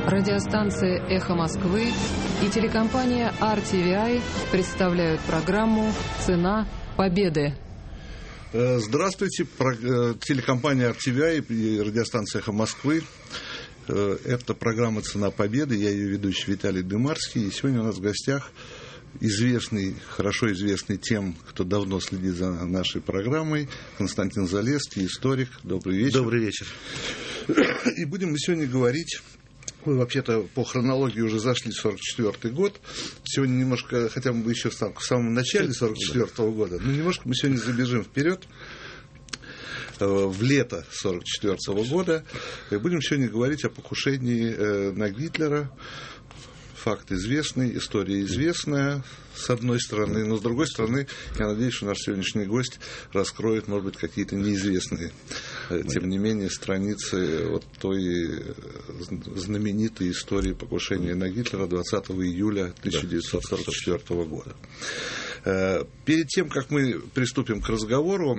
Радиостанция «Эхо Москвы» и телекомпания RTVI представляют программу «Цена победы». Здравствуйте, телекомпания RTVI и радиостанция «Эхо Москвы». Это программа «Цена победы». Я ее ведущий Виталий Дымарский. И сегодня у нас в гостях хорошо известный тем, кто давно следит за нашей программой, Константин Залесский, историк. Добрый вечер. Добрый вечер. И будем мы сегодня говорить... Мы вообще-то по хронологии уже зашли в 1944 год. Сегодня немножко, хотя бы еще в самом начале 1944 года, но немножко мы сегодня забежим вперед в лето 1944 года. И будем сегодня говорить о покушении на Гитлера. Факт известный, история известная, с одной стороны, но с другой стороны, я надеюсь, что наш сегодняшний гость раскроет, может быть, какие-то неизвестные, тем не менее, страницы вот той знаменитой истории покушения на Гитлера 20 июля 1944 года. Перед тем, как мы приступим к разговору,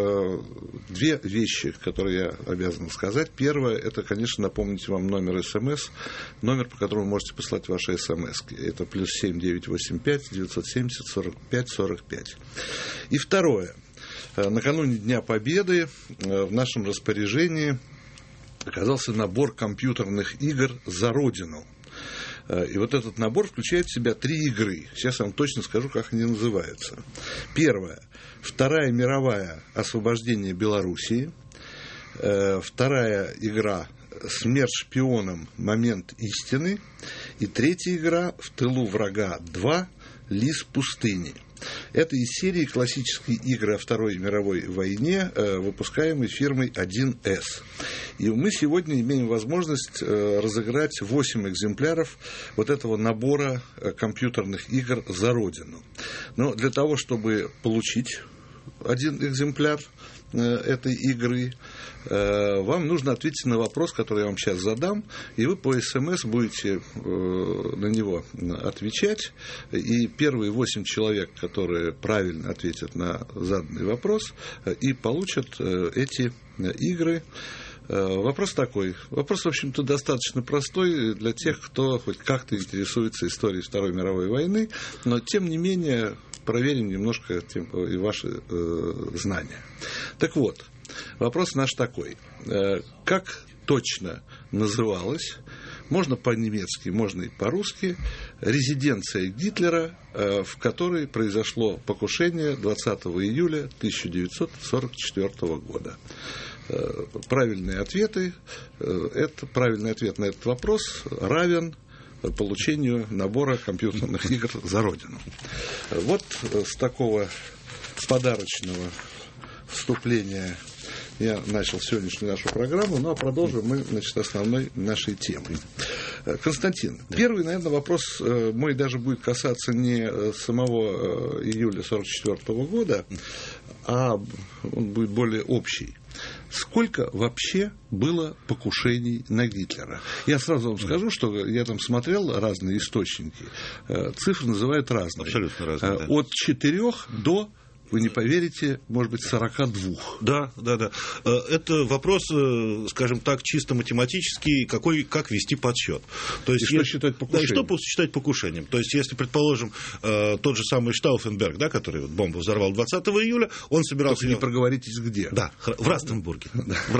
две вещи, которые я обязан сказать. Первое, это, конечно, напомнить вам номер СМС, номер, по которому вы можете послать ваши СМС. Это +7 985 970 45 45. И второе. Накануне Дня Победы в нашем распоряжении оказался набор компьютерных игр «За Родину». И вот этот набор включает в себя 3 игры. Сейчас я вам точно скажу, как они называются. Первая. Вторая мировая «Освобождение Белоруссии». Вторая игра «Смерть шпионам. Момент истины». И третья игра «В тылу врага 2. Лис пустыни». Это из серии классические игры о Второй мировой войне, выпускаемой фирмой 1С. И мы сегодня имеем возможность разыграть 8 экземпляров вот этого набора компьютерных игр «За Родину». Но для того, чтобы получить один экземпляр этой игры, вам нужно ответить на вопрос, который я вам сейчас задам, и вы по СМС будете на него отвечать, и первые 8 человек, которые правильно ответят на заданный вопрос, и получат эти игры. Вопрос такой. Вопрос, в общем-то, достаточно простой для тех, кто хоть как-то интересуется историей Второй мировой войны, но, тем не менее, проверим немножко и ваши знания. Так вот, вопрос наш такой. Как точно называлась, можно по-немецки, можно и по-русски, резиденция Гитлера, в которой произошло покушение 20 июля 1944 года? Правильный ответ на этот вопрос равен получению набора компьютерных игр «За Родину». Вот с такого подарочного вступления я начал сегодняшнюю нашу программу, ну а продолжим мы, основной нашей темой. Константин, первый, наверное, вопрос мой даже будет касаться не самого июля 1944 года, а он будет более общий. Сколько вообще было покушений на Гитлера? Я сразу вам скажу, что я там смотрел разные источники. Цифры называют разные. Абсолютно разные. Да. От 4 до, вы не поверите, может быть, 42. Да. Это вопрос, скажем так, чисто математический, как вести подсчет. То есть, что считать покушением? Да, и что считать покушением. То есть, если, предположим, тот же самый Штауфенберг, да, который бомбу взорвал 20 июля, он собирался... Только не проговоритесь, где? Да, в Растенбурге.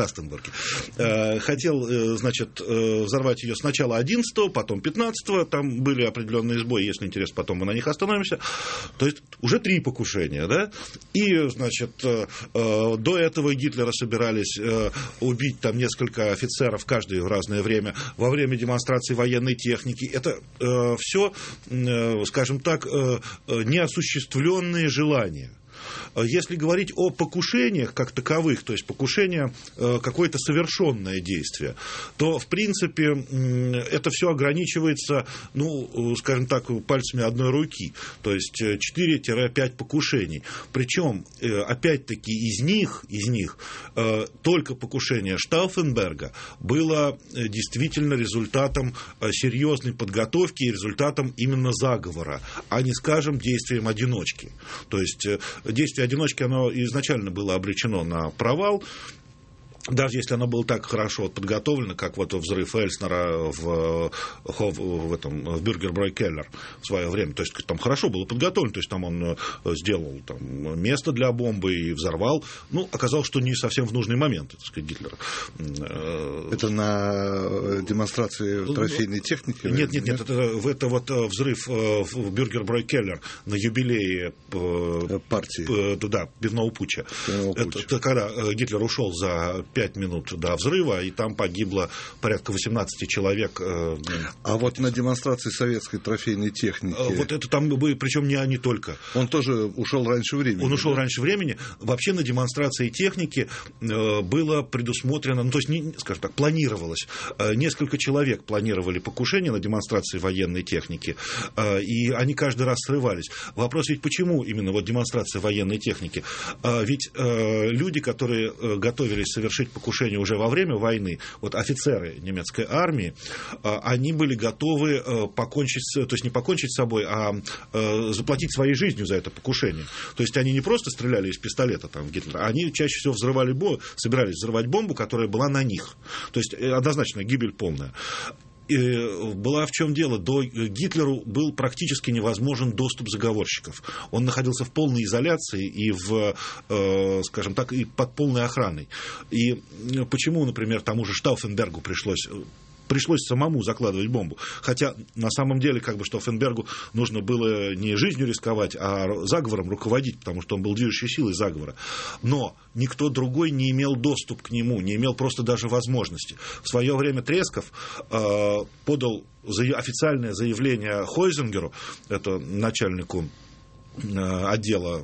Хотел, значит, взорвать ее сначала 11-го, потом 15-го, там были определенные сбои, если интересно, потом мы на них остановимся. То есть, уже 3 покушения, да? И, значит, до этого Гитлера собирались убить там несколько офицеров, каждый в разное время, во время демонстрации военной техники. Это все, скажем так, неосуществленные желания. Если говорить о покушениях как таковых, то есть покушение какое-то совершенное действие, то, в принципе, это все ограничивается, скажем так, пальцами одной руки. То есть 4-5 покушений. Причем, опять-таки, из них только покушение Штауфенберга было действительно результатом серьезной подготовки и результатом именно заговора, а не, скажем, действием одиночки. То есть действие одиночки, оно изначально было обречено на провал. даже если оно было так хорошо подготовлено, как вот взрыв Эльснера в Бюргер-Брой-Келлер в свое время, то есть там хорошо было подготовлено, то есть там он сделал там место для бомбы и взорвал, оказалось, что не совсем в нужный момент, так сказать, Гитлер. Это на демонстрации трофейной техники? Нет, это вот взрыв в Бюргер-Брой-Келлер на юбилее партии. Пивного путча. Это когда Гитлер ушел за 5 минут до взрыва, и там погибло порядка 18 человек. А вот на демонстрации советской трофейной техники... Вот это там были, причем не только. Он тоже ушел раньше времени. Он ушел раньше времени. Вообще на демонстрации техники было предусмотрено, то есть, скажем так, планировалось. Несколько человек планировали покушение на демонстрации военной техники, и они каждый раз срывались. Вопрос ведь почему именно вот демонстрация военной техники? Ведь люди, которые готовились совершить покушение уже во время войны, вот офицеры немецкой армии, они были готовы то есть не покончить с собой, а заплатить своей жизнью за это покушение. То есть они не просто стреляли из пистолета там, в Гитлера, они чаще всего собирались взрывать бомбу, которая была на них. То есть однозначно гибель полная. И была в чем дело? До Гитлеру был практически невозможен доступ заговорщиков. Он находился в полной изоляции и скажем так, и под полной охраной. И почему, например, тому же Штауфенбергу пришлось самому закладывать бомбу. Хотя, на самом деле, Штауфенбергу нужно было не жизнью рисковать, а заговором руководить, потому что он был движущей силой заговора. Но никто другой не имел доступ к нему, не имел просто даже возможности. В свое время Тресков подал официальное заявление Хойзингеру, это начальнику отдела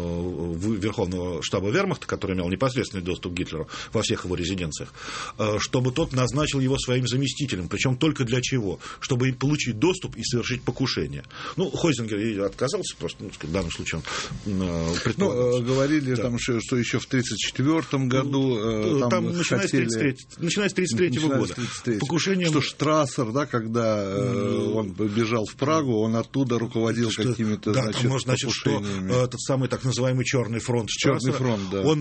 Верховного штаба Вермахта, который имел непосредственный доступ к Гитлеру во всех его резиденциях, чтобы тот назначил его своим заместителем. Причем только для чего? Чтобы получить доступ и совершить покушение. Хойзингер отказался, просто, в данном случае он предполагался. Говорили, там, что еще в 1934 году там начиная с 1933 года. Покушение... Что Штрассер, когда он бежал в Прагу, он оттуда руководил какими-то, значит, что этот самый так называемый Черный фронт Штрассера,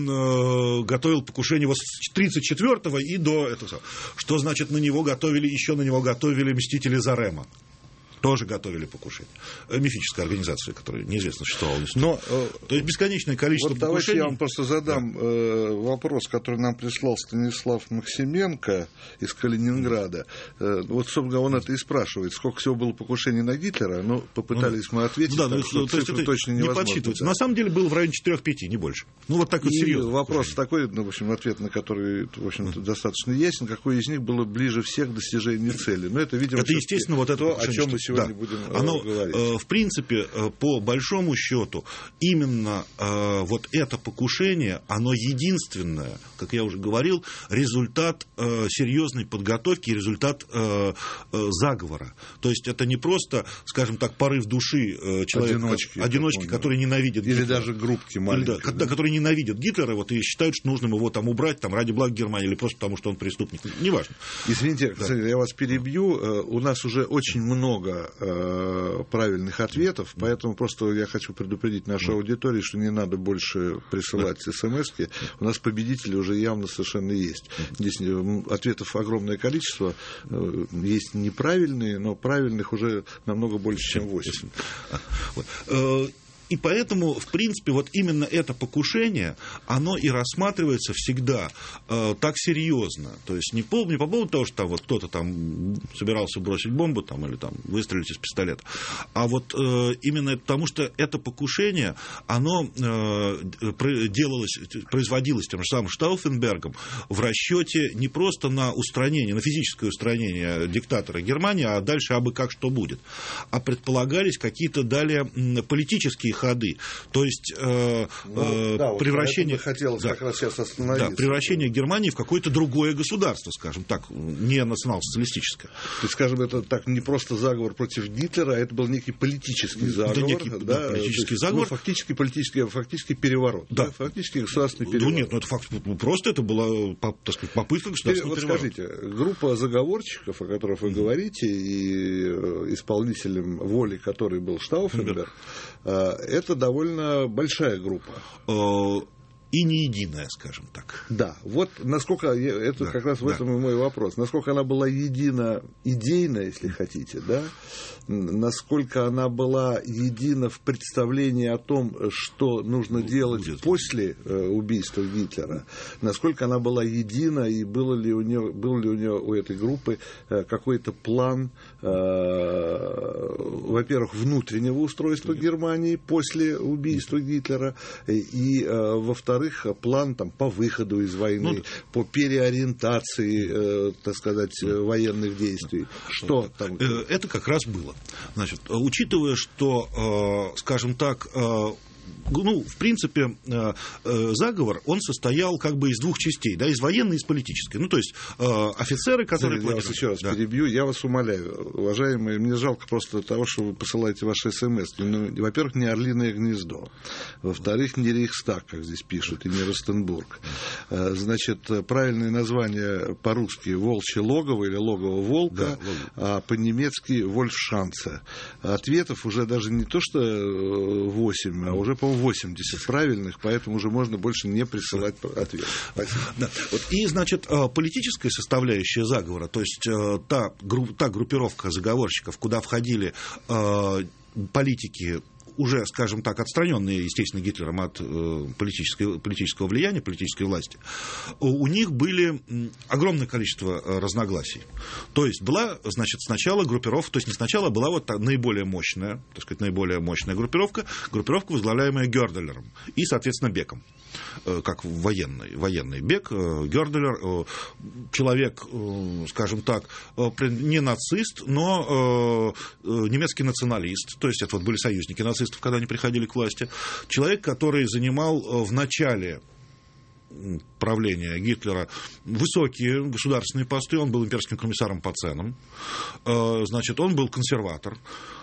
он готовил покушение его с 1934-го и до этого. Что значит, на него готовили мстители Зарема. Тоже готовили покушение. Мифическая организация, которая неизвестно существовала. То есть бесконечное количество покушений. Давайте я вам просто задам вопрос, который нам прислал Станислав Максименко из Калининграда. Собственно, он это и спрашивает. Сколько всего было покушений на Гитлера? Попытались мы ответить, то есть это точно невозможно. Не подсчитывается. На самом деле было в районе 4-5, не больше. Так вот серьезно. Вопрос такой, ответ на который, в общем-то, достаточно ясен. Какой из них было ближе всех к достижению цели? Это, видимо, естественно, вот это то, о чем мы сегодня будем говорить. В принципе, по большому счету, именно вот это покушение, оно единственное, как я уже говорил, результат серьезной подготовки, результат заговора. То есть это не просто, скажем так, порыв души человека, одиночки, который ненавидит Гитлера. Или даже группки маленькие. Которые ненавидят Гитлера и считают, что нужно его там убрать ради блага Германии или просто потому, что он преступник. Неважно. Извините, я вас перебью. У нас уже очень много правильных ответов, поэтому просто я хочу предупредить нашу аудиторию, что не надо больше присылать смс-ки. У нас победители уже явно совершенно есть. Здесь ответов огромное количество. Есть неправильные, но правильных уже намного больше, чем 8. И поэтому, в принципе, вот именно это покушение, оно и рассматривается всегда так серьезно. То есть не по поводу того, что там, кто-то там собирался бросить бомбу или выстрелить из пистолета, а вот именно потому, что это покушение, оно производилось тем же самым Штауфенбергом в расчете не просто на устранение, на физическое устранение диктатора Германии, а дальше абы как что будет, а предполагались какие-то далее политические ходы, то есть превращение, превращение Германии в какое-то другое государство, скажем так, не национал-социалистическое. То есть, скажем, это так не просто заговор против Гитлера, а это был некий политический заговор. Политический заговор. Фактически переворот. Фактически государственный переворот. Это была, так сказать, попытка государственного переворота. Скажите, группа заговорщиков, о которых вы говорите, и исполнителем воли которой был Штауфенберг, это довольно большая группа. и не единая, скажем так. Да, вот насколько, это как раз в этом и мой вопрос, насколько она была едина идейно, если хотите, да, насколько она была едина в представлении о том, что нужно делать после убийства Гитлера, насколько она была едина, и был ли у нее у этой группы какой-то план, во-первых, внутреннего устройства Германии после убийства Гитлера, и, во-вторых, план там, по выходу из войны, по переориентации, так сказать, военных действий. Что там? Это как раз было. Значит, учитывая, что, скажем так, в принципе, заговор, он состоял как бы из двух частей, да, из военной и из политической. То есть, офицеры, которые... Я вас еще раз перебью, я вас умоляю, уважаемые, мне жалко просто того, что вы посылаете ваши смс. Во-первых, не «Орлиное гнездо», во-вторых, не Рейхстаг, как здесь пишут, и не Ростенбург. Значит, правильное название по-русски «Волчье логово» или «Логово волка», а по-немецки «Вольфшанце». Ответов уже даже не то, что 8, а уже, по-моему, 80 правильных, поэтому уже можно больше не присылать ответ. Да. И, значит, политическая составляющая заговора, то есть та группировка заговорщиков, куда входили политики, уже, скажем так, отстраненные, естественно, Гитлером от политического влияния, политической власти, у них были огромное количество разногласий. То есть была, значит, сначала группировка, то есть не сначала, была вот наиболее мощная, так сказать, наиболее мощная группировка, возглавляемая Гёрделером и, соответственно, Беком, как военный Бек, Гёрделер, человек, скажем так, не нацист, но немецкий националист, то есть это вот были союзники нацистов, когда они приходили к власти. Человек, который занимал в начале правления Гитлера высокие государственные посты, он был имперским комиссаром по ценам, значит, он был консерватор.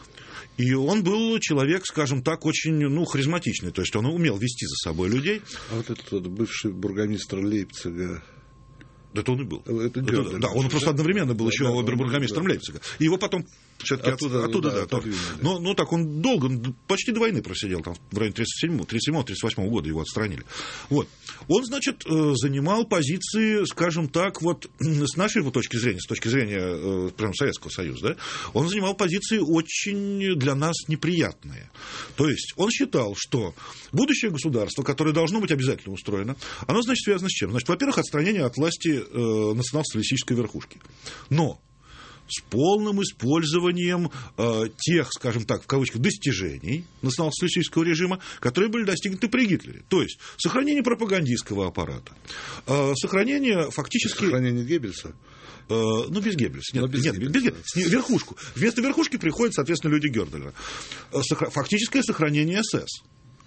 И он был человек, скажем так, очень харизматичный, то есть он умел вести за собой людей. А вот этот бывший бургомистр Лейпцига... Это он и был. Это да, он просто одновременно был еще обербургомистром Лейпцига. И его потом все-таки оттуда. Но так он долго, почти до войны просидел, там в районе 37-38 года его отстранили. Вот. Он, значит, занимал позиции, скажем так, вот с нашей точки зрения, с точки зрения прям Советского Союза, да, он занимал позиции очень для нас неприятные. То есть он считал, что будущее государство, которое должно быть обязательно устроено, оно, значит, связано с чем? Значит, во-первых, отстранение от власти национал-социалистической верхушки. Но с полным использованием тех, скажем так, в кавычках, достижений национал-социалистического режима, которые были достигнуты при Гитлере. То есть сохранение пропагандистского аппарата, сохранение фактически... Сохранение Геббельса? Без Геббельса. Нет, без Геббельса. Верхушку. Вместо верхушки приходят, соответственно, люди Гёрделера. Фактическое сохранение СС.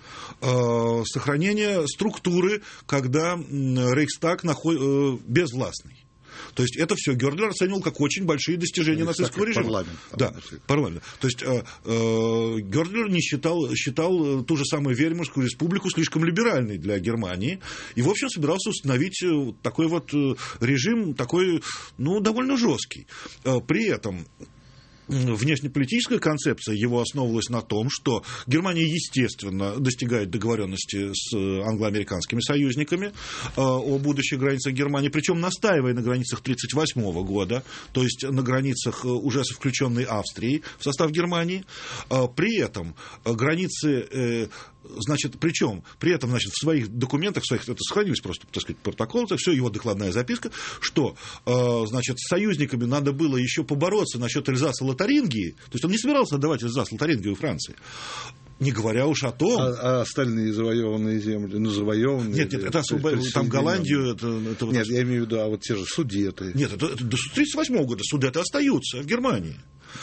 Сохранение структуры, когда Рейхстаг безвластный. То есть это все Гёрдлер оценивал как очень большие достижения нацистского режима. Парламент. То есть Гёрдлер не считал ту же самую Веймарскую республику слишком либеральной для Германии. И, в общем, собирался установить такой вот режим, такой, довольно жесткий. При этом внешнеполитическая концепция его основывалась на том, что Германия, естественно, достигает договоренности с англо-американскими союзниками о будущих границах Германии, причем настаивая на границах 1938 года, то есть на границах уже со включенной Австрией в состав Германии. При этом границы... Значит, причем при этом, значит, в своих документах, это сохранились просто, так сказать, протокол, это все его докладная записка, что, значит, с союзниками надо было еще побороться насчет Эльзаса-Лотарингии, то есть он не собирался отдавать Эльзас-Лотарингию Франции. Не говоря уж о том... А остальные завоеванные земли, завоеванные... Нет, это там Голландию... Нет, я имею в виду, а вот те же Судеты. Нет, это до 1938 года Судеты остаются в Германии.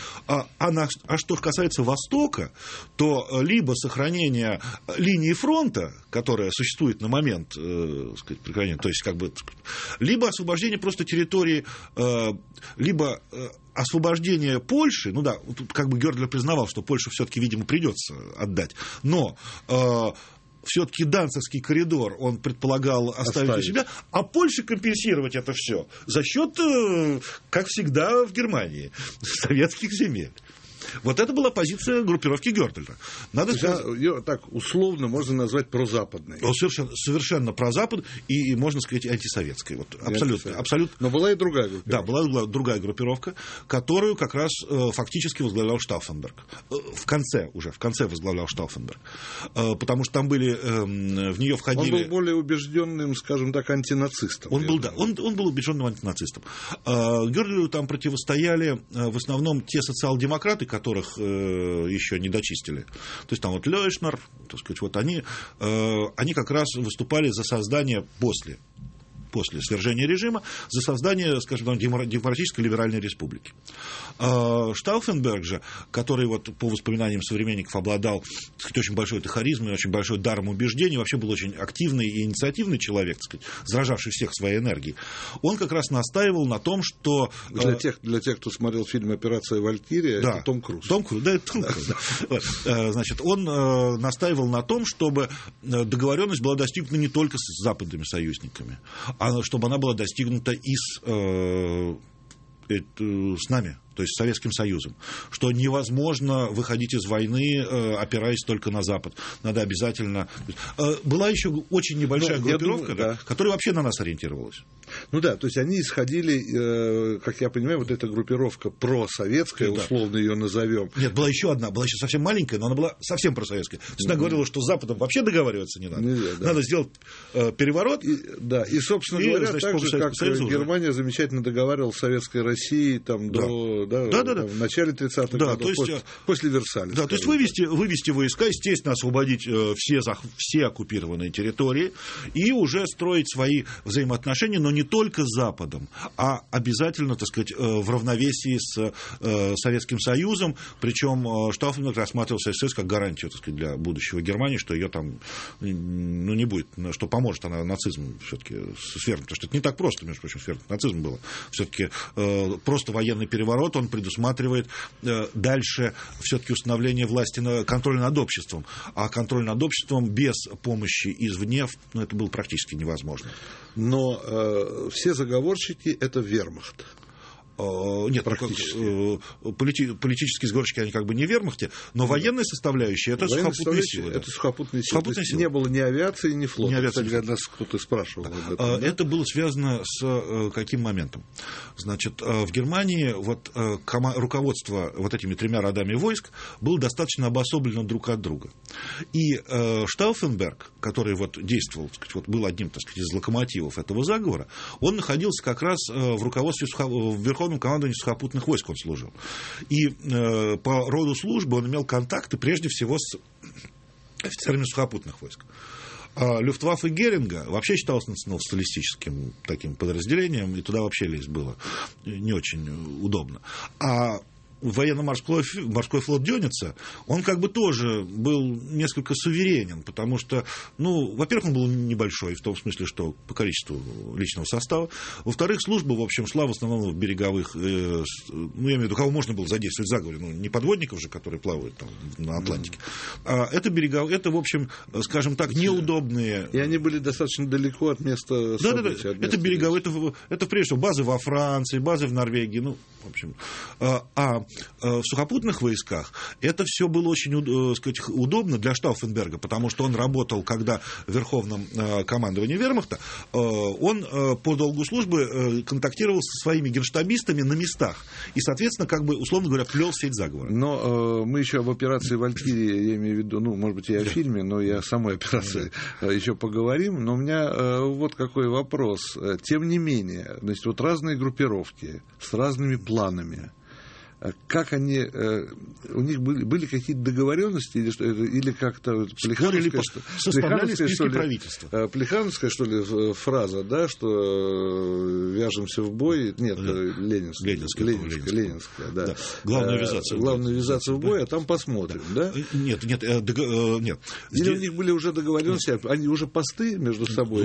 А что касается Востока, то либо сохранение линии фронта, которая существует на момент прекращения, то есть либо освобождение просто территории, либо освобождение Польши, тут Гёрдлер признавал, что Польшу все-таки, видимо, придется отдать, но все-таки Данцевский коридор он предполагал оставить у себя, а Польше компенсировать это все за счет, как всегда в Германии, советских земель. Вот это была позиция группировки Гёрделья. Надо сказать, ее так условно можно назвать прозападной. Совершенно прозапад и, можно сказать, антисоветской. Вот, абсолютно. Но была и другая группировка. Да, была другая группировка, которую как раз фактически возглавлял Штауфенберг. В конце возглавлял Штауфенберг. Потому что там были, в нее входили... Он был более убежденным, скажем так, антинацистом. Он был убежденным антинацистом. Гёрделью там противостояли в основном те социал-демократы, которых еще не дочистили. То есть там вот Лёйшнер, так сказать, вот они как раз выступали за создание после свержения режима, за создание, скажем так, демократической либеральной республики. Штауфенберг же, который вот по воспоминаниям современников обладал, так сказать, очень большой харизмой, очень большой даром убеждений, вообще был очень активный и инициативный человек, так сказать, заражавший всех своей энергией, он как раз настаивал на том, что... Для тех, кто смотрел фильм «Операция Валькирия», да, это Том Круз. Это Том Круз. Значит, он настаивал на том, чтобы договоренность была достигнута не только с западными союзниками, а чтобы она была достигнута и с нами, то есть с Советским Союзом, что невозможно выходить из войны, опираясь только на Запад. Надо обязательно... Была еще очень небольшая группировка, которая вообще на нас ориентировалась. Ну да, то есть они исходили, как я понимаю, вот эта группировка просоветская, условно ее назовем. Нет, была еще одна, была еще совсем маленькая, но она была совсем просоветская. То есть она говорила, что с Западом вообще договариваться не надо. Надо сделать переворот. И, собственно говоря, так же, как Германия замечательно договаривалась с Советской Россией там, в начале 30-х годов, после Версаля. Да, то есть вывести войска, естественно, освободить все оккупированные территории и уже строить свои взаимоотношения, но не только с Западом, а обязательно, так сказать, в равновесии с Советским Союзом, причем Штауфенберг рассматривал СССР как гарантию, так сказать, для будущего Германии, что ее там не будет, что поможет она нацизм все-таки свергнуть, потому что это не так просто, между прочим, свергнуть нацизм было. Все-таки просто военный переворот, он предусматривает дальше все-таки установление власти, контроля над обществом, а контроль над обществом без помощи извне, это было практически невозможно. Но все заговорщики – это вермахт. Нет, политические сговорщики, они как бы не в вермахте, но военная составляющая – это сухопутные силы. Это сухопутные силы. Не было ни авиации, ни флота. Кстати, нас кто-то спрашивал об этом. Это было связано с каким моментом? Значит, в Германии вот, руководство вот этими тремя родами войск было достаточно обособлено друг от друга. И Штауфенберг, который вот действовал, так сказать, вот был одним, так сказать, из локомотивов этого заговора, он находился как раз в руководстве в Верховном командовании сухопутных войск он служил. И по роду службы он имел контакты прежде всего с офицерами сухопутных войск. Люфтваффе Геринга вообще считалось национал-социалистическим таким подразделением, и туда вообще лезть было не очень удобно. А военно-морской флот Дёница, он как бы тоже был несколько суверенен, потому что, во-первых, он был небольшой, в том смысле, что по количеству личного состава, во-вторых, служба, в общем, шла в основном в береговых, я имею в виду, кого можно было задействовать в заговоре, не подводников же, которые плавают там на Атлантике, а это в общем, скажем так, неудобные... И они были достаточно далеко от места события. Это береговые, это прежде всего базы во Франции, базы в Норвегии, в общем. В сухопутных войсках это все было очень, сказать, удобно для Штауфенберга, потому что он работал, когда в Верховном командовании вермахта, он по долгу службы контактировал со своими генштабистами на местах и, соответственно, как бы, условно говоря, плел сеть заговора. Но мы еще об операции «Валькирия», я имею в виду, может быть, и о фильме, но и о самой операции еще поговорим. Но у меня вот какой вопрос. Тем не менее, значит, вот разные группировки с разными планами. Как они, у них были какие-то договоренности или как-то составляли списки правительства. Плехановская, что ли, фраза, да, что вяжемся в бой, нет, Ленинская, да. Главное ввязаться в бой, а там посмотрим, да? Нет. Или у них были уже договоренности, они уже посты между собой?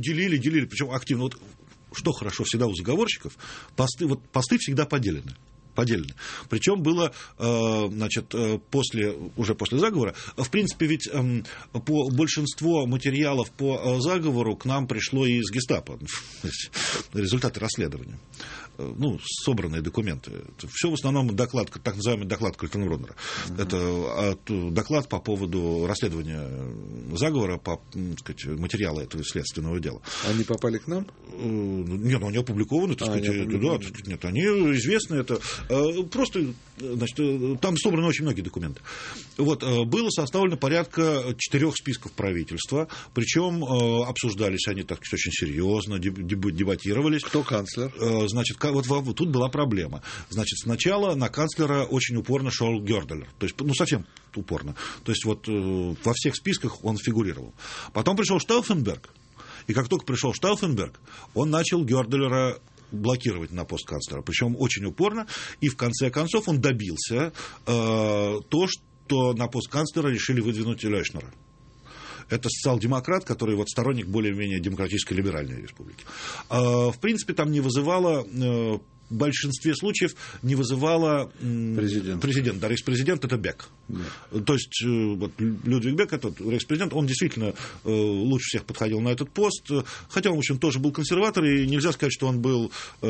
Делили, причем активно. Вот что хорошо всегда у заговорщиков, посты всегда поделены. Поделены. Причем было, значит, уже после заговора, в принципе, ведь по большинство материалов по заговору к нам пришло и из гестапо, результаты расследования. Ну, собранные документы. Все в основном доклад, так называемый доклад Кальтенбруннера. Это доклад по поводу расследования заговора, по, так сказать, материала этого следственного дела. Они попали к нам? Нет, они опубликованы, так сказать, да, нет, они известны, это просто, значит, там собраны очень многие документы. Вот, было составлено порядка 4 списков правительства, причем обсуждались они, так сказать, очень серьезно, дебатировались. Кто канцлер? Значит, вот тут была проблема. Значит, сначала на канцлера очень упорно шел Гёрделер. То есть, ну, совсем упорно. То есть, вот во всех списках он фигурировал. Потом пришел Штауфенберг. И как только пришел Штауфенберг, он начал Гёрделера блокировать на пост канцлера. Причем очень упорно. И в конце концов он добился то, что на пост канцлера решили выдвинуть Лёшнера. Это социал-демократ, который вот сторонник более-менее демократической либеральной республики. В принципе, там не вызывало, в большинстве случаев не вызывало президент. Да, рейхспрезидент – это Бек. Да. То есть, вот, Людвиг Бек, этот рейхспрезидент, он действительно лучше всех подходил на этот пост, хотя он, в общем, тоже был консерватор, и нельзя сказать, что он был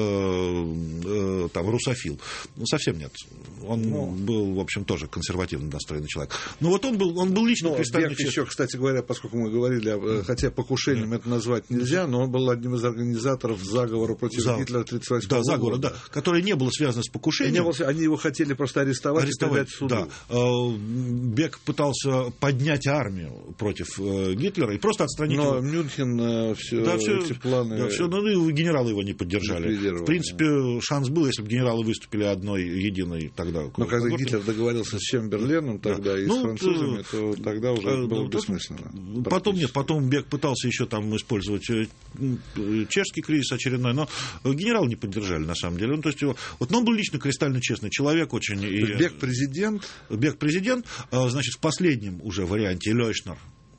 там, русофил. Совсем нет. Он был, в общем, тоже консервативно настроенный человек. Но вот он был лично кристально честным. Еще, кстати говоря, поскольку мы говорили, хотя покушением это назвать нельзя, но он был одним из организаторов заговора против Гитлера 1938 года. Заговора, да, которое не было связано с покушением. Они его хотели просто арестовать и передать суду. Да. Бек пытался поднять армию против Гитлера и просто отстранить его. Но Мюнхен эти планы... Да, все, но генералы его не поддержали. В принципе, шанс был, если бы генералы выступили одной единой тогда. Но когда Гитлер договорился с Чемберленом тогда и с французами, то тогда уже было бессмысленно. Потом Бек пытался еще там использовать чешский кризис очередной, но генералы не поддержали, на самом деле. Ну, то есть, но он был лично кристально честный человек очень. Бек президент? Бек президент, значит, в последнем уже варианте Лёшнер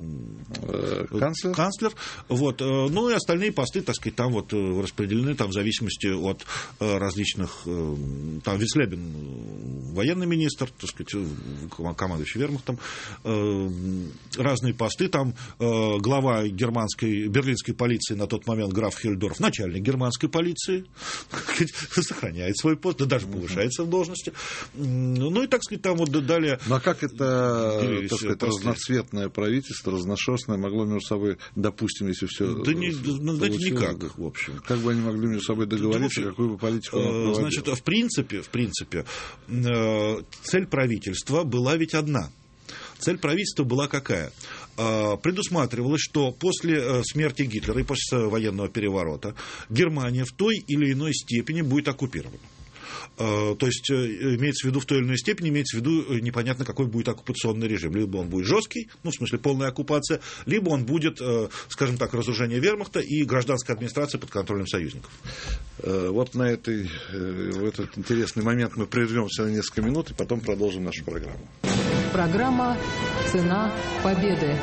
канцлер. Вот. Ну и остальные посты, так сказать, там вот распределены там, в зависимости от различных. Там Вицлебен военный министр, так сказать, командующий вермахтом, разные посты. Там глава берлинской полиции на тот момент граф Хельдорф, начальник германской полиции, сохраняет свой пост, да даже повышается в должности. Ну и, так сказать, там вот далее. Ну а как это, так сказать, разноцветное правительство, разношерстное могло между собой, допустим, если все знаете, никак, в общем. Как бы они могли между собой договориться, какую бы политику он проводил? Значит, в принципе, цель правительства была ведь одна. Цель правительства была какая? Предусматривалось, что после смерти Гитлера и после военного переворота Германия в той или иной степени будет оккупирована. То есть, имеется в виду в той или иной степени, имеется в виду непонятно, какой будет оккупационный режим. Либо он будет жесткий, ну, в смысле, полная оккупация, либо он будет, скажем так, разоружение вермахта и гражданская администрация под контролем союзников. Вот в этот интересный момент мы прервемся на несколько минут и потом продолжим нашу программу. Программа «Цена победы».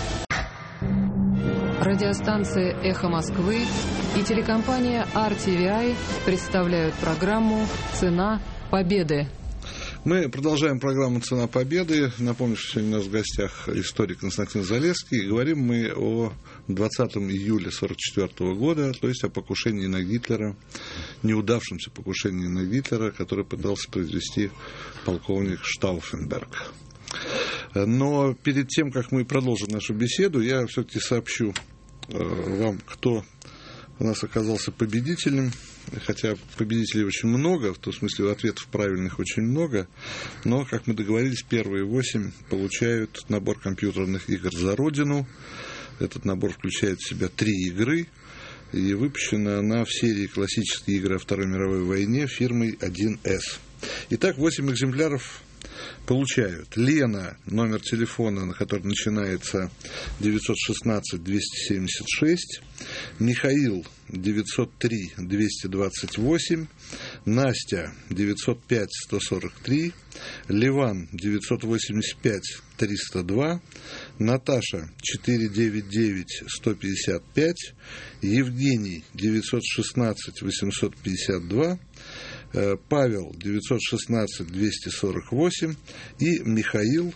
Радиостанция «Эхо Москвы» и телекомпания RTVI представляют программу «Цена победы». Мы продолжаем программу «Цена победы». Напомню, что сегодня у нас в гостях историк Константин Залесский. И говорим мы о 20 июля 1944 года, то есть о покушении на Гитлера, неудавшемся покушении на Гитлера, которое пытался произвести полковник Штауфенберг. Но перед тем, как мы продолжим нашу беседу, я все-таки сообщу вам, кто у нас оказался победителем. Хотя победителей очень много, в том смысле ответов правильных очень много, но, как мы договорились, первые 8 получают набор компьютерных игр «За Родину». Этот набор включает в себя 3 игры, и выпущена она в серии «Классические игры о Второй мировой войне» фирмой 1С. Итак, 8 экземпляров получают Лена, номер телефона, на который начинается 916-276, Михаил 903-228, Настя 905-143, Ливан 985-302, Наташа 499-155, Евгений 916-852, Павел 916-248 и Михаил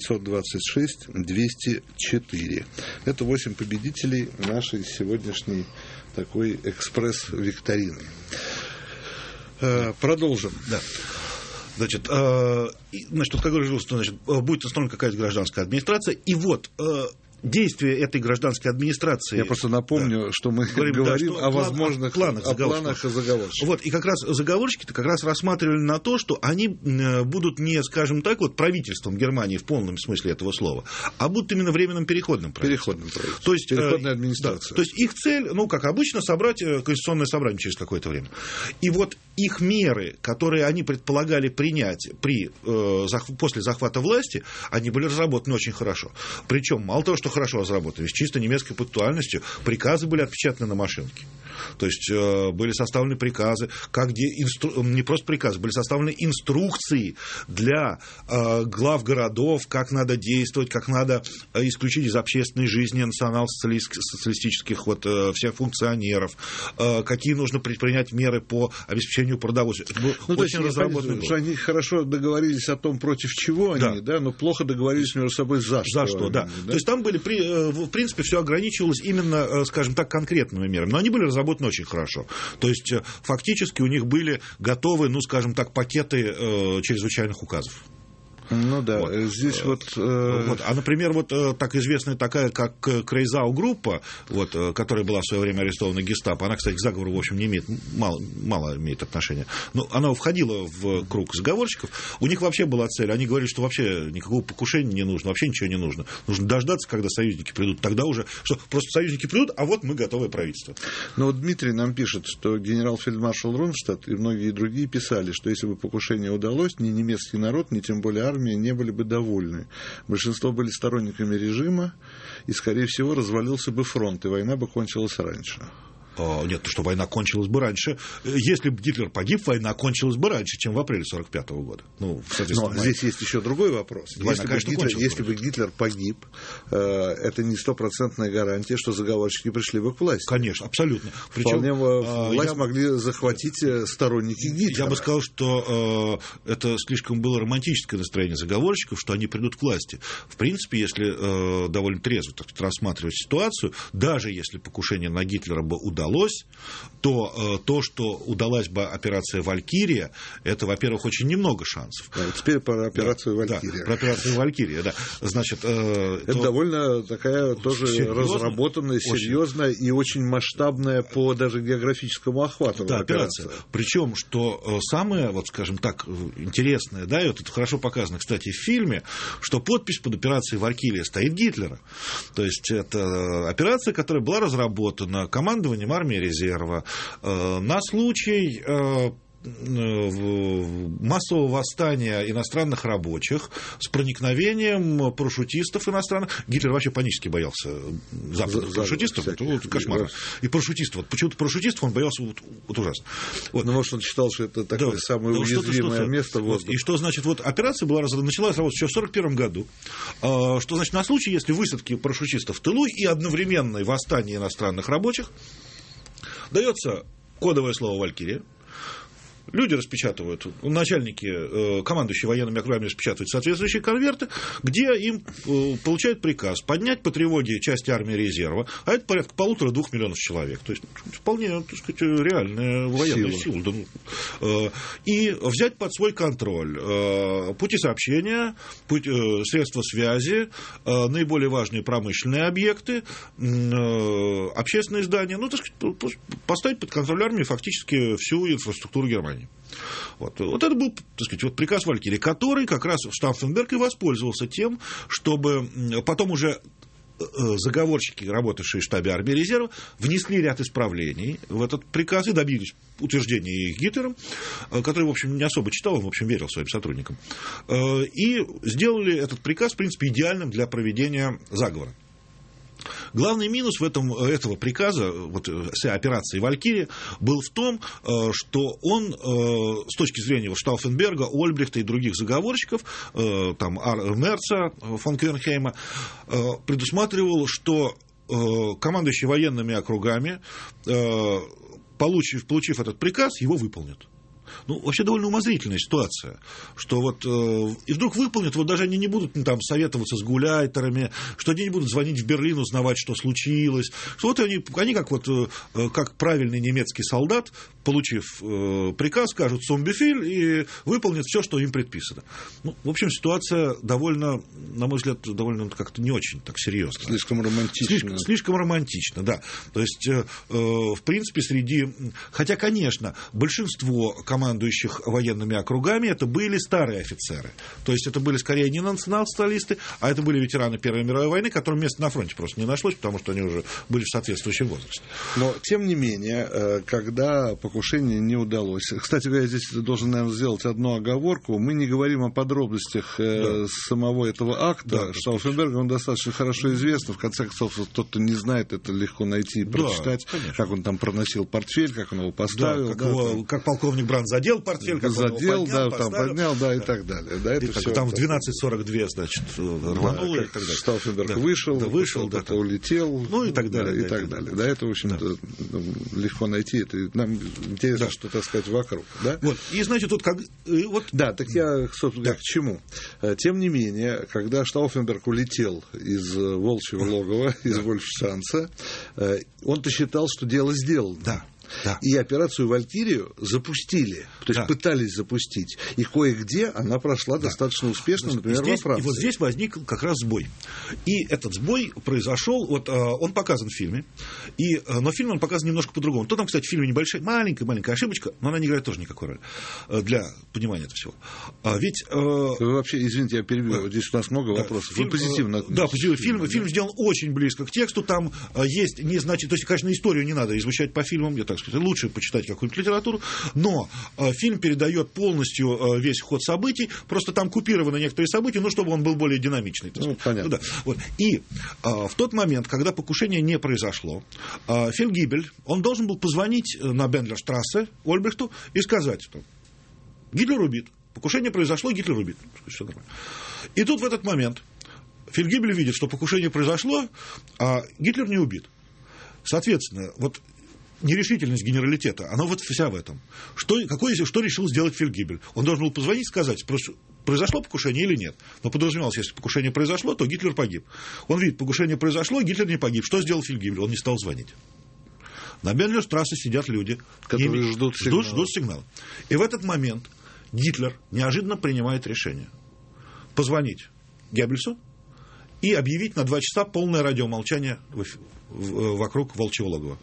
926-204. Это 8 победителей нашей сегодняшней такой экспресс-викторины. Продолжим. Да. Значит, как говорил, что будет установлена какая-то гражданская администрация, и вот действия этой гражданской администрации... Я просто напомню, что мы говорим о возможных планах и заговорщиках. Вот, и как раз заговорщики-то как раз рассматривали на то, что они будут не, скажем так, вот правительством Германии в полном смысле этого слова, а будут именно временным переходным правительством. То есть переходная администрация. Да, то есть их цель, как обычно, собрать конституционное собрание через какое-то время. И вот их меры, которые они предполагали принять после захвата власти, они были разработаны очень хорошо. Причем, мало того, что хорошо разработаны, с чисто немецкой пунктуальностью приказы были отпечатаны на машинке. То есть были составлены приказы, не просто приказы, были составлены инструкции для глав городов, как надо действовать, как надо исключить из общественной жизни национал-социалистических всех функционеров, какие нужно предпринять меры по обеспечению продовольствия. Очень разработано. Они хорошо договорились о том, против чего они, но плохо договорились между собой за что. То есть там были, в принципе, все ограничивалось именно, скажем так, конкретными мерами. Но они были разработаны очень хорошо. То есть фактически у них были готовы, скажем так, пакеты чрезвычайных указов. Здесь А, например, так известная такая, как Крейзау-группа, которая была в свое время арестована гестапо, она, кстати, к заговору, в общем, не имеет, мало имеет отношения, но она входила в круг заговорщиков, у них вообще была цель, они говорили, что вообще никакого покушения не нужно, вообще ничего не нужно, нужно дождаться, когда союзники придут, тогда уже, что просто союзники придут, а вот мы готовое правительство. Дмитрий нам пишет, что генерал-фельдмаршал Ронштадт и многие другие писали, что если бы покушение удалось, ни немецкий народ, ни тем более армия не были бы довольны. Большинство были сторонниками режима, и, скорее всего, развалился бы фронт, и война бы кончилась раньше. Нет, что война кончилась бы раньше. Если бы Гитлер погиб, война кончилась бы раньше, чем в апреле 1945 года. Но здесь есть еще другой вопрос. Если бы Гитлер погиб, это не стопроцентная гарантия, что заговорщики пришли бы к власти. Конечно, абсолютно. Вполне власть могли захватить сторонники Гитлера. Я бы сказал, что это слишком было романтическое настроение заговорщиков, что они придут к власти. В принципе, если довольно трезво рассматривать ситуацию, даже если покушение на Гитлера бы удалось, то, что удалась бы операция «Валькирия», это, во-первых, очень немного шансов. Теперь про операцию «Валькирия». Про операцию «Валькирия», да. Значит, это довольно такая тоже разработанная, серьезная и очень масштабная по даже географическому охвату операция. Причем, что самое, скажем так, интересное, и это хорошо показано, кстати, в фильме, что подпись под операцией «Валькирия» стоит Гитлера. То есть, это операция, которая была разработана командованием армии резерва на случай массового восстания иностранных рабочих с проникновением парашютистов иностранных. Гитлер вообще панически боялся западных парашютистов. Это кошмар. И парашютистов. Почему-то парашютистов он боялся ужасно. Может, он считал, что это такое самое уязвимое место воздуха. И что значит, операция началась работать еще в 1941 году. Что значит, на случай, если высадки парашютистов в тылу и одновременное восстание иностранных рабочих, дается кодовое слово «Валькирия». Люди распечатывают, начальники, командующие военными округами распечатывают соответствующие конверты, где им получают приказ поднять по тревоге части армии резерва, а это порядка 1,5-2 миллионов человек. То есть вполне, так сказать, реальная военная сила. И взять под свой контроль пути сообщения, средства связи, наиболее важные промышленные объекты, общественные здания, так сказать, поставить под контроль армии фактически всю инфраструктуру Германии. Вот это был, так сказать, приказ «Валькирии», который как раз Штауфенберг и воспользовался тем, чтобы потом уже заговорщики, работавшие в штабе армии резерва, внесли ряд исправлений в этот приказ и добились утверждения их Гитлером, который, в общем, не особо читал, он, в общем, верил своим сотрудникам, и сделали этот приказ, в принципе, идеальным для проведения заговора. Главный минус этого приказа, операции «Валькирия», был в том, что он, с точки зрения Штауфенберга, Ольбрихта и других заговорщиков, Мерца, фон Кюрнхейма, предусматривал, что командующий военными округами, получив этот приказ, его выполнят. Ну, вообще довольно умозрительная ситуация, что вот и вдруг выполнят, вот даже они не будут там советоваться с гауляйтерами, что они не будут звонить в Берлин, узнавать, что случилось, что вот они как вот, как правильный немецкий солдат, получив приказ, скажут «сомбефиль» и выполнят все, что им предписано. Ну, в общем, ситуация довольно, на мой взгляд, довольно как-то не очень так серьезно. Слишком романтично. Слишком романтично, да. То есть, в принципе, хотя, конечно, большинство командующих военными округами это были старые офицеры. То есть, это были скорее не национал-социалисты, а это были ветераны Первой мировой войны, которым места на фронте просто не нашлось, потому что они уже были в соответствующем возрасте. Но, тем не менее, когда покушение не удалось... Кстати говоря, здесь должен, наверное, сделать одну оговорку. Мы не говорим о подробностях самого этого акта. Штауфенберга, он достаточно хорошо известен. В конце концов, тот, кто не знает, это легко найти и прочитать, как он там проносил портфель, как он его поставил. Как полковник Брандт задел портфель, как он его поднял, и так далее. Да, это все там в 12:42, значит, рвануло. Штауфенберг вышел, улетел, ну и так далее. И так далее. Да, это, в общем-то, легко найти. Это нам интересно, что, так сказать, вокруг. Да? Вот. И, значит, Да, так я, собственно, к чему? Тем не менее, когда Штауфенберг улетел из волчьего логова, из Вольфшанца, он-то считал, что дело сделано. Да. И операцию «Валькирию» запустили, то есть пытались запустить. И кое-где она прошла достаточно успешно, например, во Франции. И вот здесь возник как раз сбой. И этот сбой произошел, он показан в фильме, но фильм он показан немножко по-другому. То там, кстати, в фильме небольшая, маленькая ошибочка, но она не играет тоже никакой роли для понимания этого всего. Ведь... Вы вообще, извините, я перебью, здесь у нас много вопросов. Вы позитивно относитесь. Да, позитивно. Фильм сделан очень близко к тексту, там есть, то есть, конечно, историю не надо изучать по фильмам, я так сказать, лучше почитать какую-нибудь литературу, но фильм передает полностью весь ход событий, просто там купированы некоторые события, чтобы он был более динамичный. Понятно. И в тот момент, когда покушение не произошло, фельдгибель, он должен был позвонить на Бендлерштрассе Ольбрихту и сказать, что Гитлер убит, покушение произошло, Гитлер убит. Все нормально. И тут в этот момент фельдгибель видит, что покушение произошло, а Гитлер не убит. Соответственно, нерешительность генералитета, она вся в этом. Что решил сделать фельдгибель? Он должен был позвонить и сказать, произошло покушение или нет. Но подразумевалось, если покушение произошло, то Гитлер погиб. Он видит, покушение произошло, Гитлер не погиб. Что сделал фельдгибель? Он не стал звонить. На Бендлерштрассе сидят люди, которые ждут сигнала. И в этот момент Гитлер неожиданно принимает решение позвонить Геббельсу и объявить на 2 часа полное радиомолчание вокруг волчьего логова.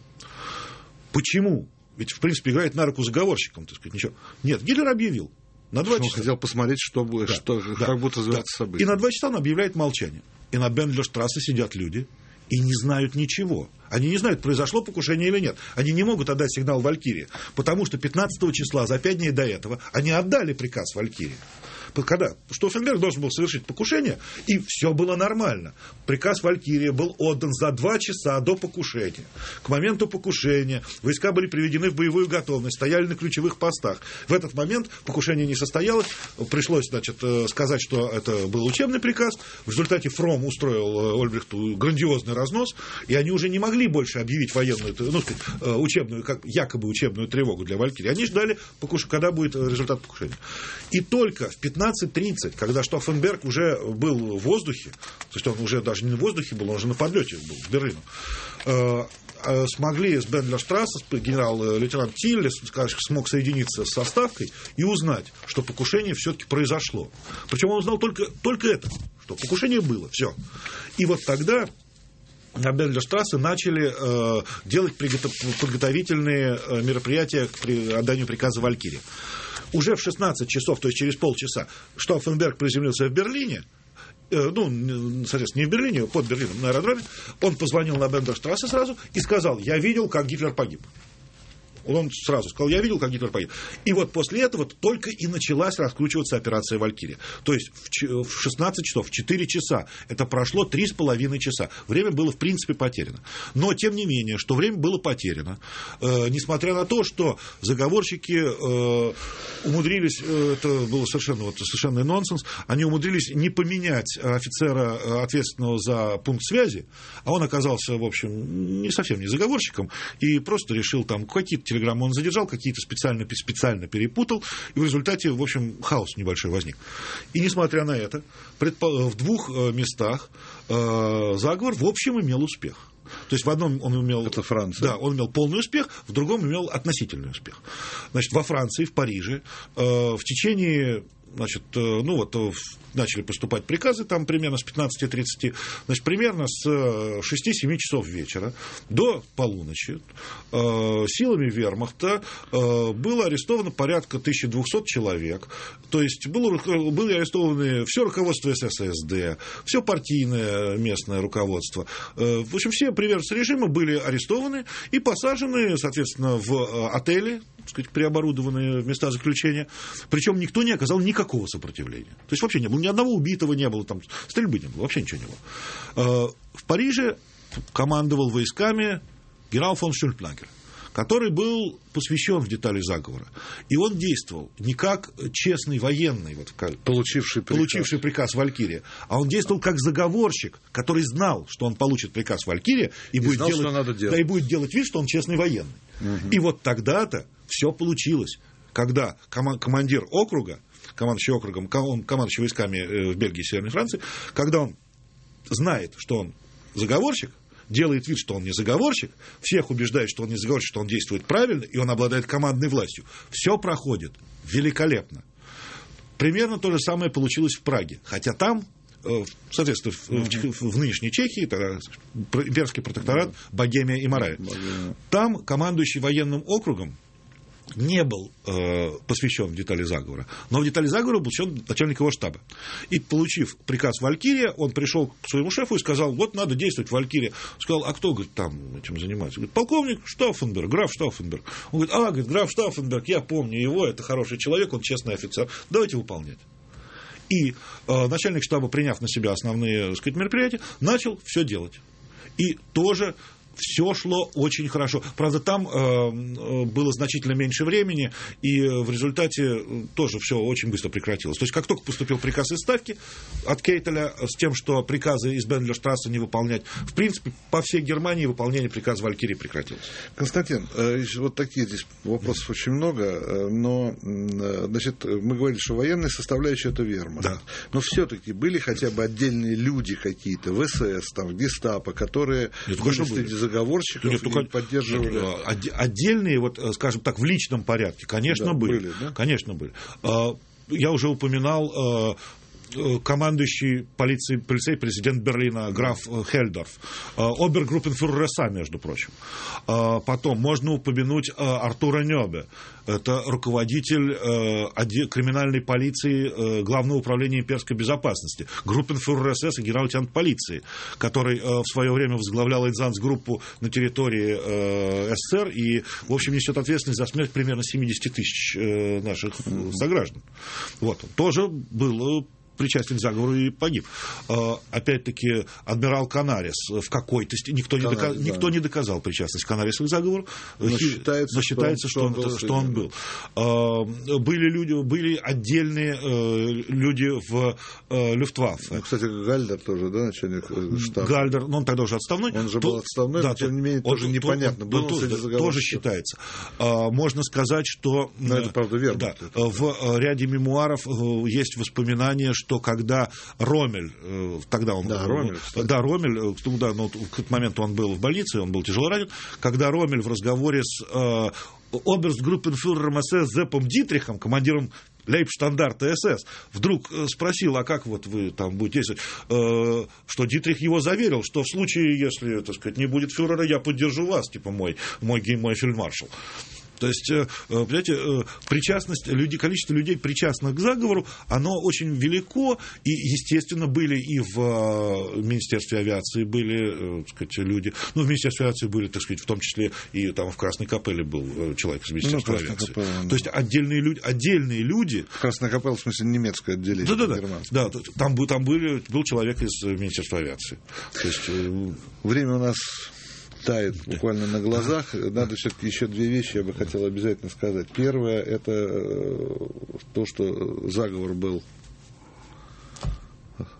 Почему? Ведь, в принципе, играет на руку заговорщикам, так сказать, ничего. Нет, Гитлер объявил. На 2 часа. Он хотел посмотреть, как будут развиваться события. И на 2 часа он объявляет молчание. И на Бендлерштрассе сидят люди и не знают ничего. Они не знают, произошло покушение или нет. Они не могут отдать сигнал «Валькирии», потому что 15 числа, за 5 дней до этого, они отдали приказ «Валькирии». Когда Штауфенберг должен был совершить покушение, и все было нормально. Приказ «Валькирия» был отдан за 2 часа до покушения. К моменту покушения войска были приведены в боевую готовность, стояли на ключевых постах. В этот момент покушение не состоялось. Пришлось, сказать, что это был учебный приказ. В результате Фром устроил Ольбрихту грандиозный разнос, и они уже не могли больше объявить военную, учебную, якобы учебную тревогу для «Валькирии». Они ждали, когда будет результат покушения. И только в 15:30, когда Штауфенберг уже был в воздухе, то есть он уже даже не в воздухе был, он уже на подлете был в Берлину, смогли с Бендлерштрассе, генерал-лейтенант Тилле смог соединиться с Составкой и узнать, что покушение все-таки произошло. Причем он узнал только это, что покушение было, все. И вот тогда на Бендлерштрассе начали делать подготовительные мероприятия к отданию приказа «Валькирия». Уже в 16 часов, то есть через полчаса, Штауфенберг приземлился в Берлине, соответственно, не в Берлине, а под Берлином, на аэродроме. Он позвонил на Бендлерштрассе сразу и сказал: я видел, как Гитлер погиб. Он сразу сказал: я видел, как Гитлер погиб. И вот после этого только и началась раскручиваться операция «Валькирия». То есть в 16 часов, в 4 часа. Это прошло 3,5 часа. Время было, в принципе, потеряно. Но, тем не менее, что время было потеряно, несмотря на то, что заговорщики умудрились, это был совершенно нонсенс, они умудрились не поменять офицера, ответственного за пункт связи, а он оказался, в общем, совсем не заговорщиком, и просто решил там какие-то телеграммы он задержал, какие-то специально перепутал, и в результате, в общем, хаос небольшой возник. И несмотря на это, в двух местах заговор, в общем, имел успех. То есть в одном он имел... Это Франция. Да, он имел полный успех, в другом имел относительный успех. Значит, во Франции, в Париже, в течение... Значит, начали поступать приказы там примерно с 15:30, значит, примерно с 6-7 часов вечера до полуночи силами вермахта было арестовано порядка 1200 человек, то есть были арестованы все руководство СССР, все партийное местное руководство, в общем, все приверженцы режима были арестованы и посажены, соответственно, в отели, так сказать, преоборудованные места заключения, причем никто не оказал никакого сопротивления. То есть вообще не было ни одного убитого, не было там стрельбы, не было, вообще ничего не было. В Париже командовал войсками генерал фон Шульпнагер, который был посвящен в детали заговора. И он действовал не как честный военный, получивший приказ «Валькирия», а он действовал как заговорщик, который знал, что он получит приказ «Валькирия» и будет делать вид, что он честный военный. Угу. И вот тогда-то все получилось, когда командир округа, командующий округом, командующий войсками в Бельгии и Северной Франции, когда он знает, что он заговорщик, делает вид, что он не заговорщик, всех убеждает, что он не заговорщик, что он действует правильно, и он обладает командной властью. Все проходит великолепно. Примерно то же самое получилось в Праге. Хотя там, соответственно, в нынешней Чехии, это имперский протекторат, Богемия и Моравия, там командующий военным округом не был посвящен в детали заговора, но в детали заговора был посвящен начальник его штаба. И, получив приказ «Валькирия», он пришел к своему шефу и сказал: вот надо действовать, «Валькирия». Сказал: а кто, говорит, там этим занимается? Говорит: полковник Штауфенберг, граф Штауфенберг. Он говорит: граф Штауфенберг, я помню его, это хороший человек, он честный офицер, давайте выполнять. И начальник штаба, приняв на себя основные, так сказать, мероприятия, начал все делать. И тоже все шло очень хорошо. Правда, там было значительно меньше времени, и в результате тоже все очень быстро прекратилось. То есть, как только поступил приказ из Ставки от Кейтеля с тем, что приказы из Бендлерштрассе не выполнять, в принципе, по всей Германии выполнение приказа «Валькирии» прекратилось. Константин, вот такие здесь вопросов очень много, но, значит, мы говорили, что военная составляющая — это вермахт. Да. Но все-таки были хотя бы отдельные люди какие-то в СС, там, в Гестапо, которые были заговорщиков и поддерживали. Отдельные, вот, скажем так, в личном порядке, конечно, были. Да? Конечно, были. Я уже упоминал командующий полицией президент Берлина граф Хельдорф, обергруппенфюрер СА, между прочим. Потом можно упомянуть Артура Нёбе. Это руководитель криминальной полиции Главного управления имперской безопасности, группенфюрер СС и генерал-лейтенант полиции, который в свое время возглавлял Эйнзанс-группу на территории СССР и, в общем, несет ответственность за смерть примерно 70 тысяч наших сограждан. Вот. Он тоже был причастен к заговору и погиб. Опять-таки, адмирал Канарис в какой-то степени... Никто не доказал причастность Канариса к заговору, но считается, что он был. Были отдельные люди в Люфтваффе. Кстати, Гальдер тоже, да, начальник штаба? Гальдер, он тогда уже отставной. Он же был отставной, но, тем не менее, тоже непонятно. Тоже считается. Можно сказать, что... Но это, правда, верно. Да, в ряде мемуаров есть воспоминания, что когда Роммель, тогда он... Роммель, в этот момент он был в больнице, он был тяжело ранен, когда Роммель в разговоре с оберстгруппенфюрером СС Зеппом Дитрихом, командиром лейбштандарта СС, вдруг спросил: а как вот вы там будете действовать? Что Дитрих его заверил, что в случае, если, так сказать, не будет фюрера, я поддержу вас, типа мой фельдмаршал. То есть, понимаете, причастность, количество людей, причастных к заговору, оно очень велико, и, естественно, были и в Министерстве авиации были, так сказать, люди, в Министерстве авиации были, так сказать, в том числе и там в Красной Капелле был человек из Министерства авиации. То есть, отдельные люди... Красная Капелла, в смысле, немецкое отделение. Да, там был человек из Министерства авиации. То есть, время у нас тает буквально на глазах. Надо все-таки еще две вещи я бы хотел обязательно сказать. Первое — это то, что заговор был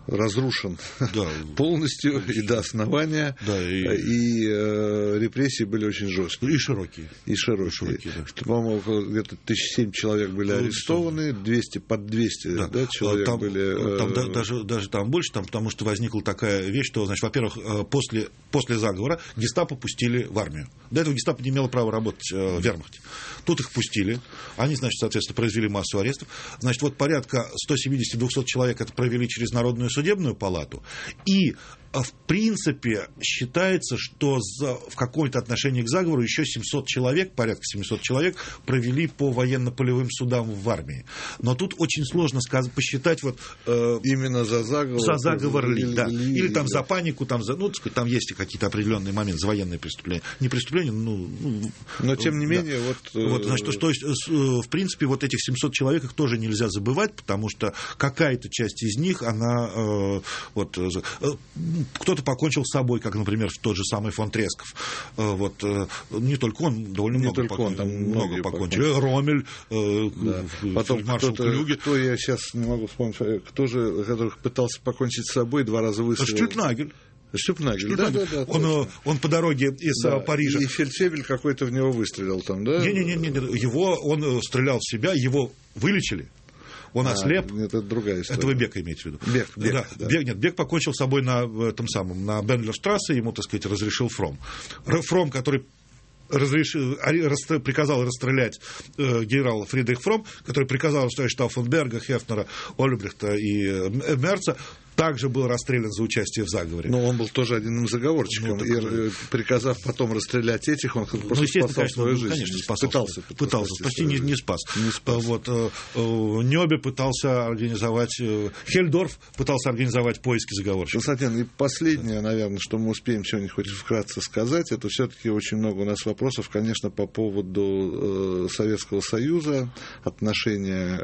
разрушен полностью и до основания, и репрессии были очень жесткие. И широкие. Да. По-моему, где-то 1007 человек были арестованы, 200 человек там, были... Там даже там больше, потому что возникла такая вещь, что, значит, во-первых, после заговора гестапо пустили в армию. До этого гестапо не имело права работать в вермахте. Тут их пустили. Они, значит, соответственно, произвели массу арестов. Значит, вот порядка 170-200 человек это провели через Народную судебную палату. И, в принципе, считается, что в каком-то отношении к заговору еще 700 человек, порядка 700 человек, провели по военно-полевым судам в армии. Но тут очень сложно посчитать вот... Именно за заговор. За заговор или там за панику, там там есть какие-то определенные моменты, за военные преступления. Не преступления, но, тем не менее, значит, то есть, в принципе, вот этих 700 человек, их тоже нельзя забывать, потому что какая-то часть из них, она... кто-то покончил с собой, как, например, тот же самый фон Тресков. Не только он, довольно много покончили. Роммель, потом кто, я сейчас не могу вспомнить, кто же, которых пытался покончить с собой, 2 раза выстрелил. Штюпнагель. Да. Он по дороге из Парижа. И фельдфебель какой-то в него выстрелил там, да? Не. Он стрелял в себя, его вылечили. Он ослеп. Это другая история. Это вы Бека имеете в виду? Бек покончил с собой на Бендлерштрассе, ему, так сказать, разрешил Фром. Фром, который приказал расстрелять генерала Фридриха Фром, который приказал расстрелять Штауфенберга, Хефнера, Ольбрихта и Мерца, также был расстрелян за участие в заговоре. Но он был тоже одним заговорщиком. И приказав потом расстрелять этих, он просто спасал свою жизнь. Конечно, пытался, почти не спас. Нёбе пытался организовать... Хельдорф пытался организовать поиски заговорщиков. Константин, и последнее, наверное, что мы успеем сегодня хоть вкратце сказать, это все-таки очень много у нас вопросов, конечно, по поводу Советского Союза, отношения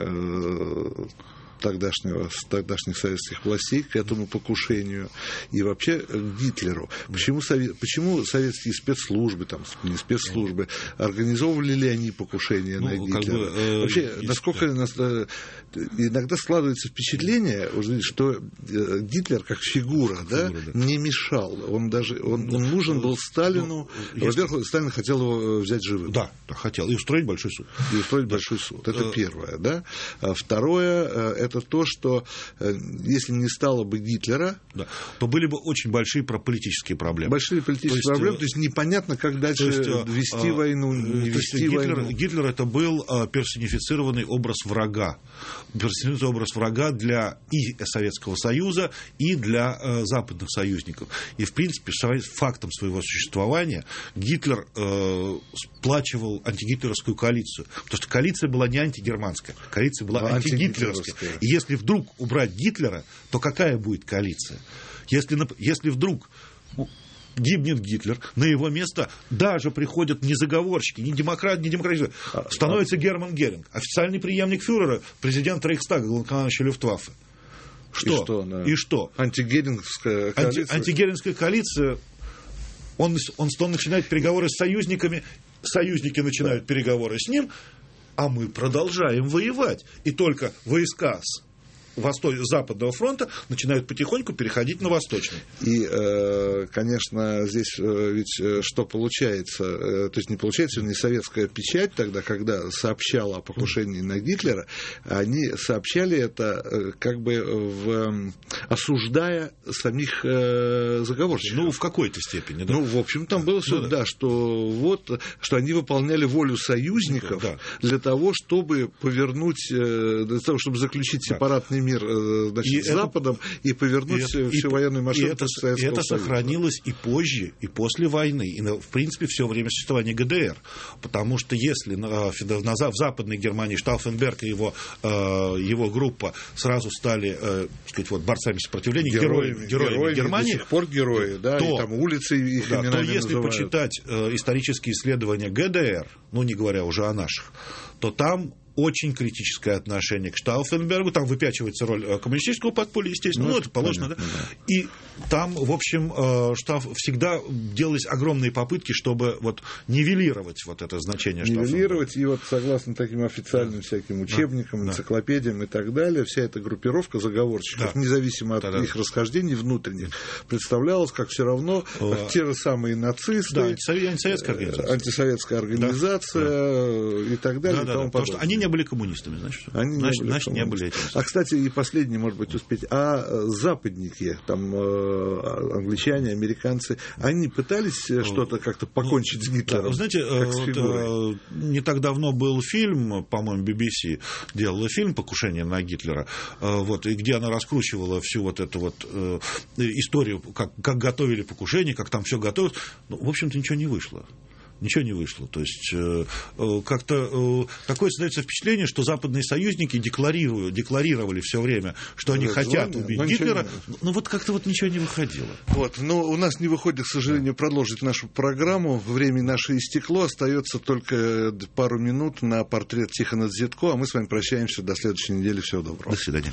тогдашних советских властей к этому покушению и вообще к Гитлеру. Почему советские спецслужбы, не спецслужбы, организовывали ли они покушение на Гитлера? Вообще, насколько иногда складывается впечатление, что Гитлер как фигура, не мешал. Он нужен был Сталину. Во-первых, Сталин хотел его взять живым. Да, хотел. И устроить большой суд. Это первое, да. Второе, это то, что если не стало бы Гитлера, то были бы очень большие политические проблемы. То есть непонятно, как дальше вести войну, не вести войну. Гитлер это был персонифицированный образ врага. Персонифицированный образ врага для и Советского Союза, и для западных союзников. И, в принципе, фактом своего существования Гитлер сплачивал антигитлеровскую коалицию. Потому что коалиция была не антигерманская, коалиция была антигитлеровская. И если вдруг убрать Гитлера, то какая будет коалиция? Если вдруг гибнет Гитлер, на его место даже приходят не заговорщики, не демократические, становится Герман Геринг, официальный преемник фюрера, президент Рейхстага, главнокомандующий Люфтваффе. Что? Антигерингская коалиция. Антигерингская коалиция, он начинает переговоры с союзниками, союзники начинают переговоры с ним, а мы продолжаем воевать. И только войска с Западного фронта начинают потихоньку переходить на Восточный. И, конечно, здесь ведь что получается? То есть не получается не советская печать тогда, когда сообщала о покушении на Гитлера, они сообщали это как бы осуждая самих заговорщиков. В какой-то степени, да. В общем, там было что они выполняли волю союзников для того, чтобы повернуть, для того, чтобы заключить сепаратный мир с Западом и повернуть всю военную машину Советского Союза. Это сохранилось и позже, и после войны, и, в принципе, все время существования ГДР. Потому что если в Западной Германии Штауфенберг и его группа сразу стали борцами сопротивления, героями Германии, до сих пор герои, и там улицы их именами то если называют. почитать исторические исследования ГДР, не говоря уже о наших, то там очень критическое отношение к Штауфенбергу. Там выпячивается роль коммунистического подполья, естественно. Ну, это положено, да? И там, в общем, всегда делались огромные попытки, чтобы вот нивелировать вот это значение Штауфенберга. Нивелировать, и вот согласно таким официальным всяким учебникам, энциклопедиям и так далее, вся эта группировка заговорщиков, независимо от их расхождений внутренних, представлялась как все равно те же самые нацисты, антисоветская организация и так далее. И тому потому что они не были коммунистами, значит, не были этим. А, кстати, и последний, может быть, успеть. Западники, там, англичане, американцы, они пытались что-то как-то покончить с Гитлером? Вы знаете, не так давно был фильм, по-моему, BBC делала фильм «Покушение на Гитлера», вот, и где она раскручивала всю вот эту вот историю, как готовили покушение, как там все готовилось. Ну, в общем-то, ничего не вышло. Ничего не вышло. То есть, как-то такое создается впечатление, что западные союзники декларировали все время, что они хотят убить Гитлера, но вот как-то вот ничего не выходило. Вот, но у нас не выходит, к сожалению, продолжить нашу программу. Время наше истекло. Остается только пару минут на портрет Тихона Дзитко, а мы с вами прощаемся до следующей недели. Всего доброго. До свидания.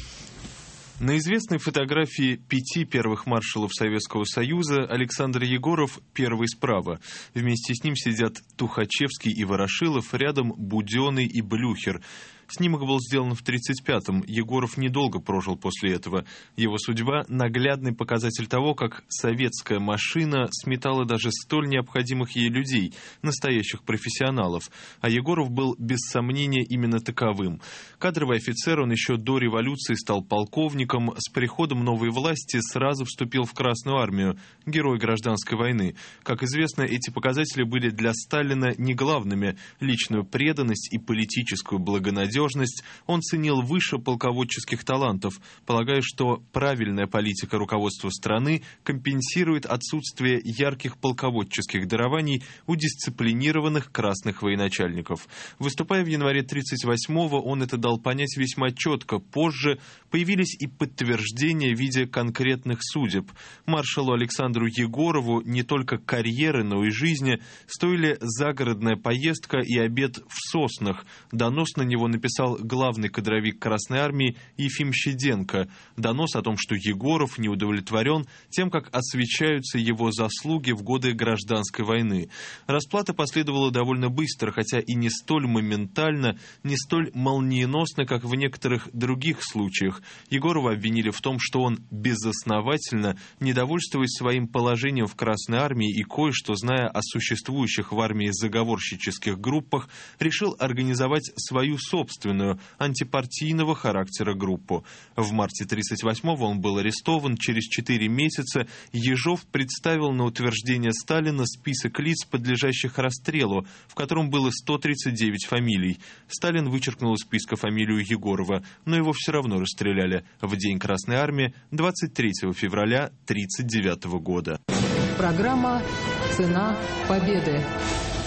На известной фотографии 5 первых маршалов Советского Союза Александр Егоров первый справа. Вместе с ним сидят Тухачевский и Ворошилов, рядом Будённый и Блюхер. Снимок был сделан в 1935-м. Егоров недолго прожил после этого. Его судьба – наглядный показатель того, как советская машина сметала даже столь необходимых ей людей, настоящих профессионалов. А Егоров был, без сомнения, именно таковым. Кадровый офицер, он еще до революции стал полковником. С приходом новой власти сразу вступил в Красную армию. Герой гражданской войны. Как известно, эти показатели были для Сталина не главными. Личную преданность и политическую благонадежность он ценил выше полководческих талантов, полагая, что правильная политика руководства страны компенсирует отсутствие ярких полководческих дарований у дисциплинированных красных военачальников. Выступая в январе 1938-го, он это дал понять весьма четко. Позже появились и подтверждения в виде конкретных судеб. Маршалу Александру Егорову не только карьеры, но и жизни стоили загородная поездка и обед в Соснах. Донос на него написал главный кадровик Красной армии Ефим Щеденко. Донос о том, что Егоров не удовлетворен тем, как освещаются его заслуги в годы гражданской войны. Расплата последовала довольно быстро, хотя и не столь моментально, не столь молниеносно, как в некоторых других случаях. Егорова обвинили в том, что он безосновательно, недовольствуясь своим положением в Красной армии и кое-что зная о существующих в армии заговорщических группах, решил организовать свою собственную антипартийного характера группу. В марте 1938-го он был арестован. Через 4 месяца Ежов представил на утверждение Сталина список лиц, подлежащих расстрелу, в котором было 139 фамилий. Сталин вычеркнул из списка фамилию Егорова, но его все равно расстреляли в День Красной армии 23 февраля 1939 года. Программа «Цена победы».